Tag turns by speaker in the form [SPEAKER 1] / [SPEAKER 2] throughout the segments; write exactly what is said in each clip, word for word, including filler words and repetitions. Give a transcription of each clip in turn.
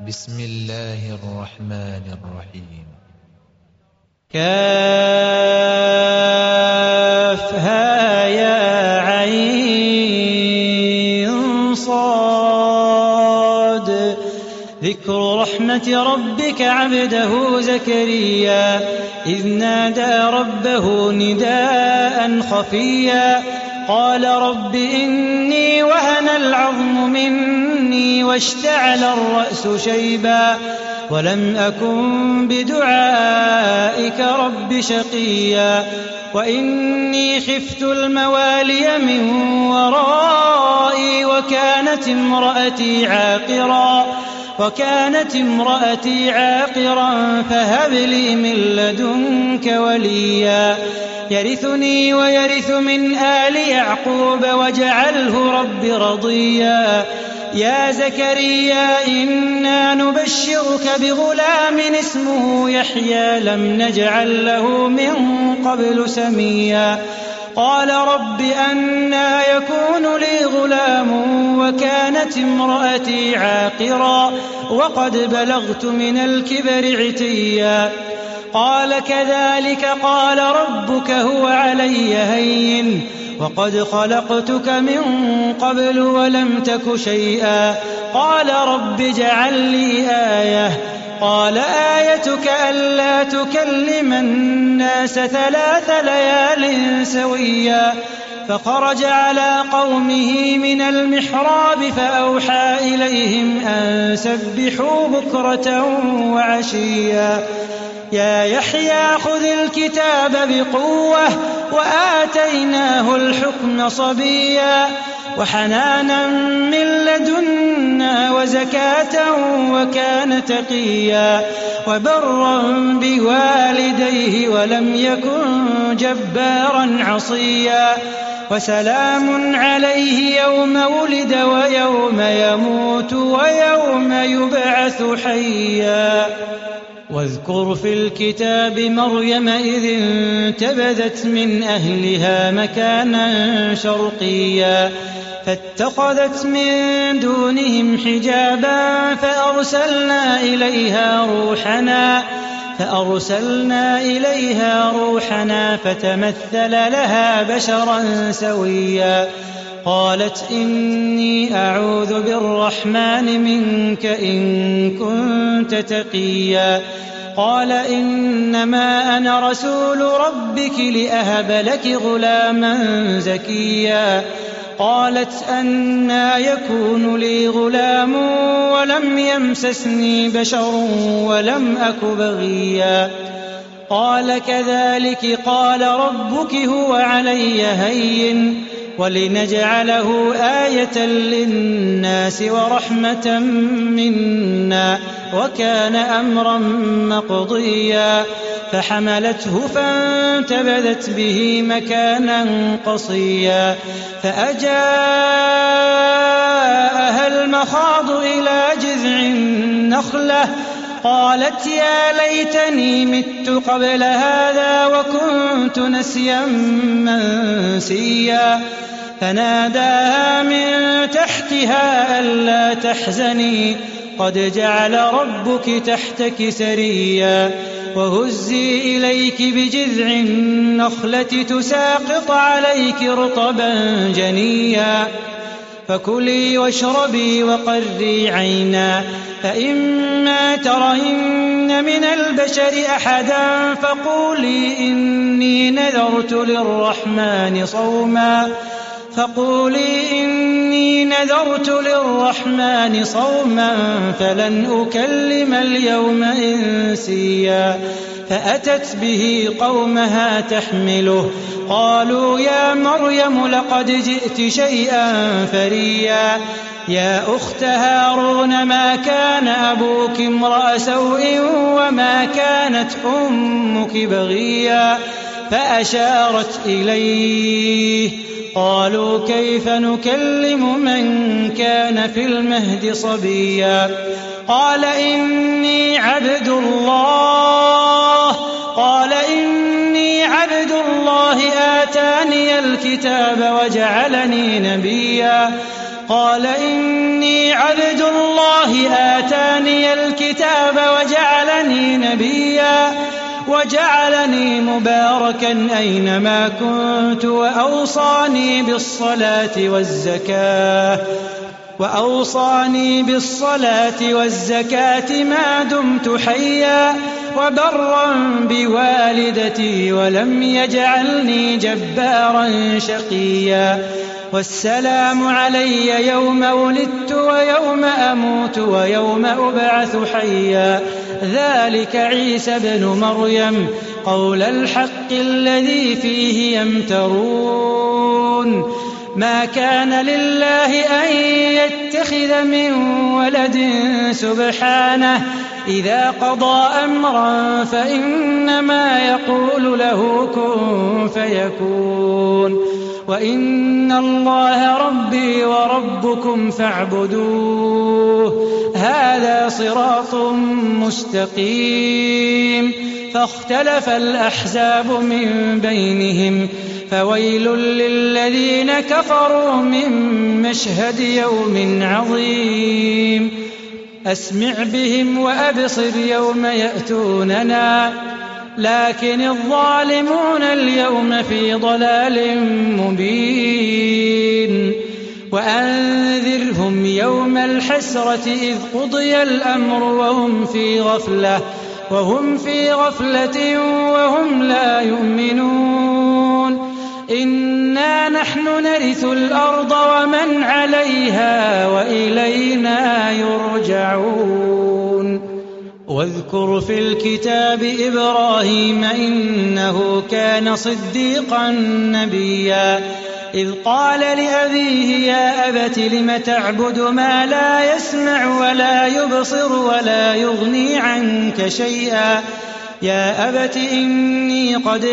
[SPEAKER 1] بسم الله الرحمن الرحيم.
[SPEAKER 2] كافها يا عين صاد ذكر رحمة ربك عبده زكريا إذ نادى ربه نداء خفيا قال رب إني وهن العظم مني واشتعل الرأس شيبا ولم أكن بدعائك رب شقيا وإني خفت الموالي من ورائي وكانت امرأتي عاقرا وكانت امرأتي عاقرا فهب لي من لدنك وليا يرثني ويرث من آل يعقوب واجعله رب رضيا يا زكريا إنا نبشرك بغلام اسمه يحيى لم نجعل له من قبل سميا قال رب أنى يكون لي غلام وكانت امرأتي عاقرا وقد بلغت من الكبر عتيا قال كذلك قال ربك هو علي هين وقد خلقتك من قبل ولم تك شيئا قال رب اجعل لي آية قال آيتك ألا تكلم الناس ثلاث ليال سويا فخرج على قومه من المحراب فأوحى إليهم أن سبحوا بكرة وعشيا يا يحيى خذ الكتاب بقوة وآتيناه الحكم صبيا وحنانا من لدنا وزكاة وكان تقيا وبرا بوالديه ولم يكن جبارا عصيا وسلام عليه يوم ولد ويوم يموت ويوم يبعث حيا واذكر في الكتاب مريم إذ انتبذت من أهلها مكانا شرقيا فاتخذت من دونهم حجابا فأرسلنا إليها روحنا فأرسلنا إليها روحنا فتمثل لها بشرا سويا قالت إني أعوذ بالرحمن منك إن كنت تقيا قال إنما أنا رسول ربك لأهب لك غلاما زكيا قالت أنى يكون لي غلام ولم يمسسني بشر ولم أك بغيا قال كذلك قال ربك هو علي هين ولنجعله آية للناس ورحمة منا وكان أمرا مقضيا فحملته فانتبذت به مكانا قصيا فأجاءها المخاض إلى جذع النخلة قالت يا ليتني مت قبل هذا وكنت نسيا منسيا فناداها من تحتها ألا تحزني قد جعل ربك تحتك سريا وهزي إليك بجذع النخلة تساقط عليك رطبا جنيا فكلي واشربي وقري عينا فإما ترين من البشر أحدا فقولي إني نذرت للرحمن صوما فقولي إني نذرت للرحمن صوما فلن أكلم اليوم إنسيا فأتت به قومها تحمله قالوا يا مريم لقد جئت شيئا فريا يا أخت هارون ما كان أبوك امرأ سوء وما كانت أمك بغيا فأشارت إليه قالوا كيف نكلم من كان في المهد صبيا قال إني عبد الله قال إني عبد الله آتاني الكتاب وجعلني نبيا قال إني عبد الله آتاني الكتاب وجعلني نبيا وجعلني مباركا أينما كنت وأوصاني بالصلاة والزكاة وأوصاني بالصلاة والزكاة ما دمت حيا وبرا بوالدتي ولم يجعلني جبارا شقيا والسلام علي يوم ولدت ويوم أموت ويوم أبعث حيا ذلك عيسى ابن مريم قول الحق الذي فيه يمترون ما كان لله أن يتخذ من ولد سبحانه إذا قضى أمرا فإنما يقول له كن فيكون وإن الله ربي وربكم فاعبدوه هذا صراط مستقيم فاختلف الأحزاب من بينهم فويل للذين كفروا من مشهد يوم عظيم أسمع بهم وأبصر يوم يأتوننا لكن الظالمون اليوم في ضلال مبين وأنذرهم يوم الحسرة إذ قضي الأمر وهم في غفلة وهم في غفلة وهم لا يؤمنون إنا نحن نرث الأرض ومن عليها وإلينا يرجعون واذكر في الكتاب إبراهيم إنه كان صديقا نبيا إذ قال لأبيه يا أبت لم تعبد ما لا يسمع ولا يبصر ولا يغني عنك شيئا يا أبت إني قد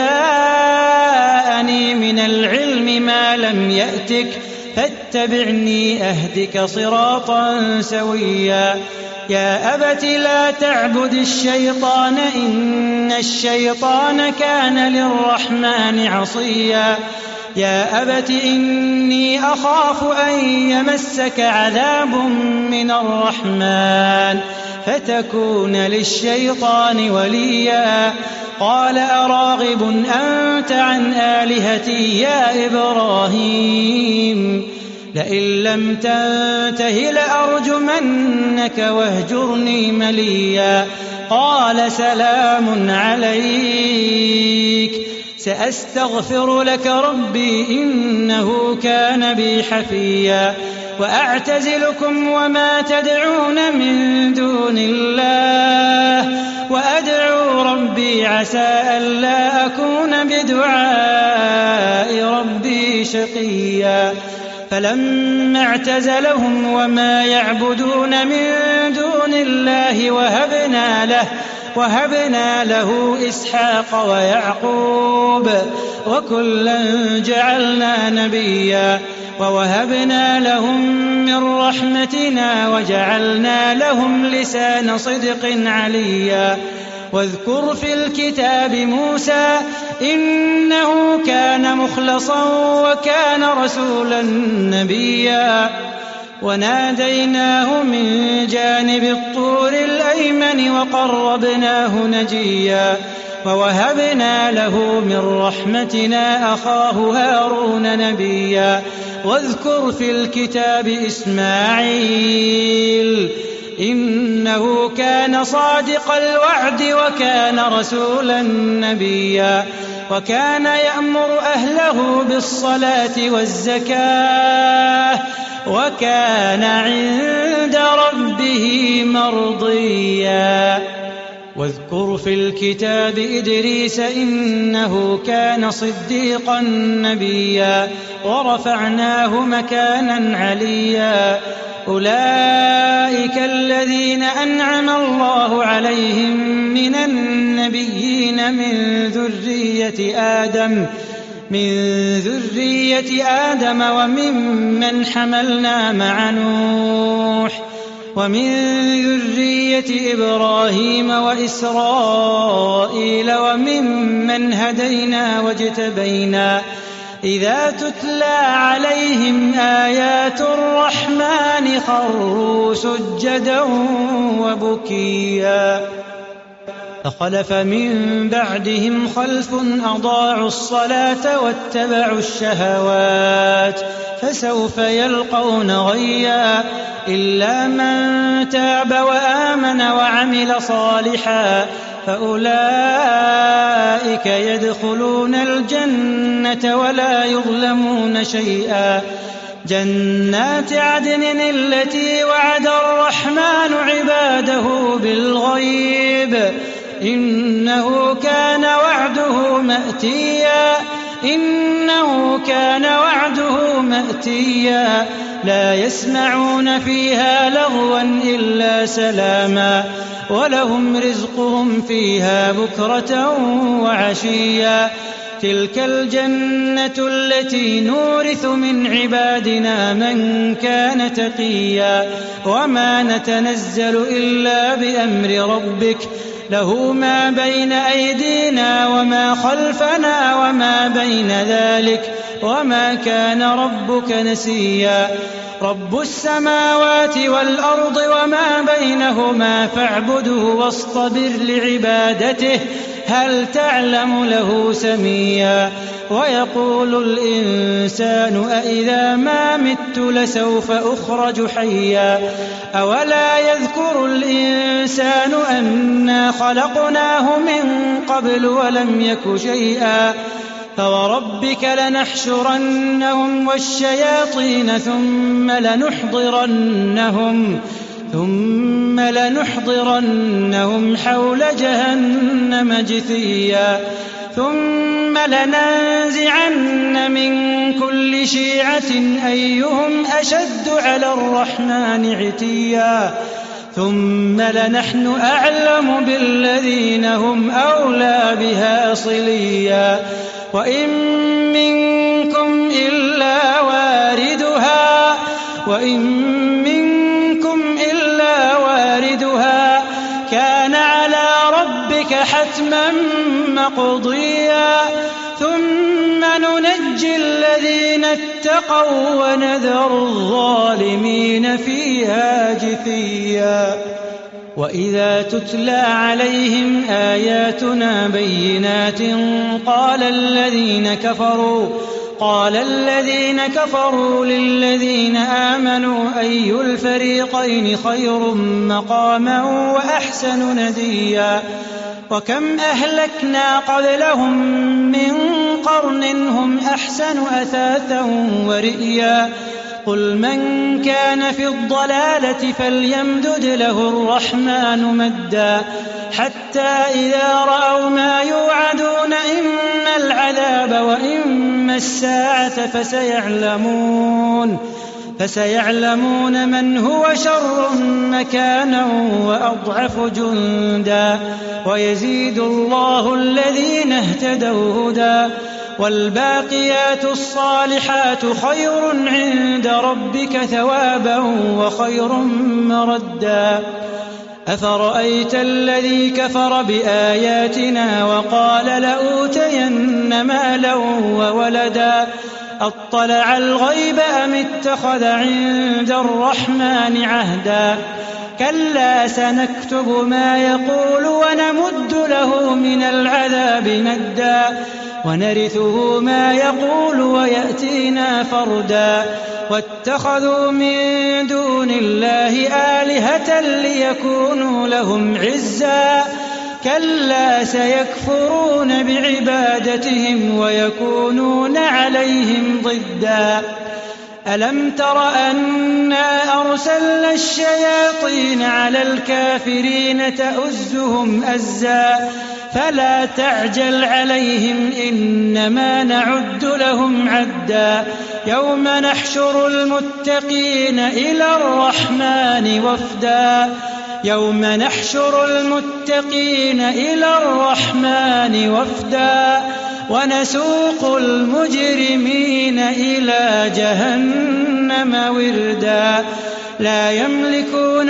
[SPEAKER 2] جاءني من العلم ما لم يأتك فاتبعني أهدك صراطا سويا يا أبت لا تعبد الشيطان إن الشيطان كان للرحمن عصيا يا أبت إني أخاف أن يمسك عذاب من الرحمن فتكون للشيطان وليا قال أراغب أنت عن آلهتي يا إبراهيم لئن لم تنته لأرجمنك واهجرني مليا قال سلام عليك سأستغفر لك ربي إنه كان بي حفيا وأعتزلكم وما تدعون من دون الله وأدعو ربي عسى ألا أكون بدعاء ربي شقيا فلما اعتزلهم وما يعبدون من دون الله وهبنا له وهبنا له إسحاق ويعقوب وكلا جعلنا نبيا ووهبنا لهم من رحمتنا وجعلنا لهم لسان صدق عليا واذكر في الكتاب موسى إنه كان مخلصا وكان رسولا نبيا وناديناه من جانب الطور الأيمن وقربناه نجيا ووهبنا له من رحمتنا أخاه هارون نبيا واذكر في الكتاب إسماعيل إنه كان صادق الوعد وكان رسولا نبيا وكان يأمر أهله بالصلاة والزكاة وكان عند ربه مرضيا واذكر في الكتاب إدريس إنه كان صديقا نبيا ورفعناه مكانا عليا أولئك الذين أنعم الله عليهم من النبيين من ذرية آدم من ذرية آدم وممن حملنا مع نوح ومن ذرية إبراهيم وإسرائيل وممن هدينا واجتبينا إذا تتلى عليهم آيات الرحمن خروا سجدا وبكيا فخلف من بعدهم خلف أضاعوا الصلاة واتبعوا الشهوات فسوف يلقون غيا إلا من تاب وآمن وعمل صالحا فأولئك يدخلون الجنة ولا يظلمون شيئا جنات عدن التي وعد الرحمن عباده بالغيب إنه كان وعده مأتيا إنه كان وعده مأتيا لا يسمعون فيها لغوا إلا سلاما ولهم رزقهم فيها بكرة وعشيا تلك الجنة التي نورث من عبادنا من كان تقيا وما نتنزل إلا بأمر ربك له ما بين أيدينا وما خلفنا وما بين ذلك وما كان ربك نسيا رب السماوات والأرض وما بينهما فاعبده واصطبر لعبادته هل تعلم له سميا ويقول الإنسان أإذا ما مت لسوف أخرج حيا أولا يذكر الإنسان أنا خلقناه من قبل ولم يك شيئا فوربك لنحشرنهم والشياطين ثم لنحضرنهم ثم لنحضرنهم حول جهنم جثيا ثم لننزعن من كل شيعة أيهم أشد على الرحمن عتيا ثم لنحن أعلم بالذين هم أولى بها صليا وإن منكم إلا واردها وإن منكم إلا واردها كان على ربك حتما مقضيا ثم ننجي الذين اتقوا ونذر الظالمين فيها جثيا وإذا تتلى عليهم آياتنا بينات قال الذين كفروا قال الذين كفروا للذين آمنوا أي الفريقين خير مقاما وأحسن نديا وكم أهلكنا قبلهم من قرن هم أحسن أثاثا ورئيا قل من كان في الضلالة فليمدد له الرحمن مدا حتى إذا رأوا ما يوعدون إما العذاب وإما الساعة فسيعلمون فسيعلمون من هو شر مكانا وأضعف جندا ويزيد الله الذين اهتدوا هدى والباقيات الصالحات خير عند ربك ثوابا وخير مردا أفرأيت الذي كفر بآياتنا وقال لأوتين مالا وولدا أطلع الغيب أم اتخذ عند الرحمن عهدا كلا سنكتب ما يقول ونمد له من العذاب مدا ونرثه ما يقول ويأتينا فردا واتخذوا من دون الله آلهة ليكونوا لهم عزا كلا سيكفرون بعبادتهم ويكونون عليهم ضدا ألم تر أنا أرسلنا الشياطين على الكافرين تؤزهم أزا فلا تعجل عليهم إنما نعد لهم عدا يوم نحشر المتقين إلى الرحمن وفدا يوم نحشر المتقين إلى الرحمن وفدا ونسوق المجرمين إلى جهنم وردا لا يملكون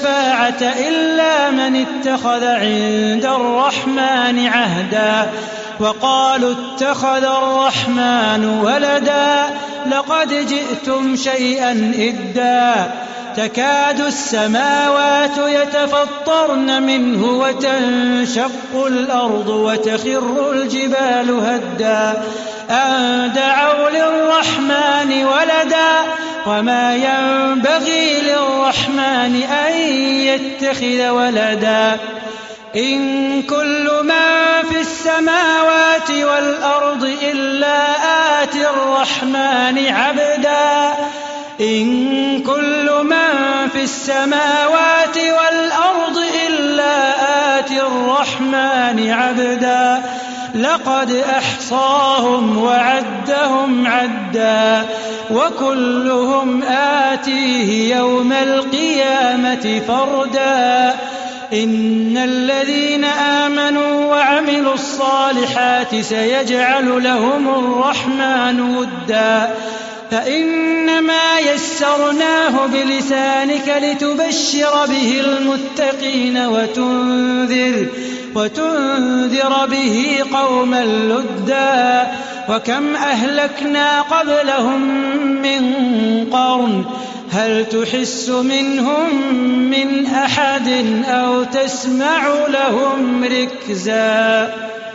[SPEAKER 2] الشفاعة إلا من اتخذ عند الرحمن عهدا وقالوا اتخذ الرحمن ولدا لقد جئتم شيئا إدا تكاد السماوات يتفطرن منه وتنشق الأرض وتخر الجبال هدا أن دعوا للرحمن ولدا وما ينبغي للرحمن أن يتخذ ولدا إن كل من في السماوات والأرض إلا آتي الرحمن عبدا إن كل من في السماوات والأرض إلا آتي الرحمن عبدا لقد أحصاهم وعدهم عدا وكلهم آتيه يوم القيامة فردا إن الذين آمنوا وعملوا الصالحات سيجعل لهم الرحمن ودا فإنما يسرناه بلسانك لتبشر به المتقين وتنذر وتنذر به قوما لدا وكم أهلكنا قبلهم من قرن هل تحس منهم من أحد أو تسمع لهم ركزا.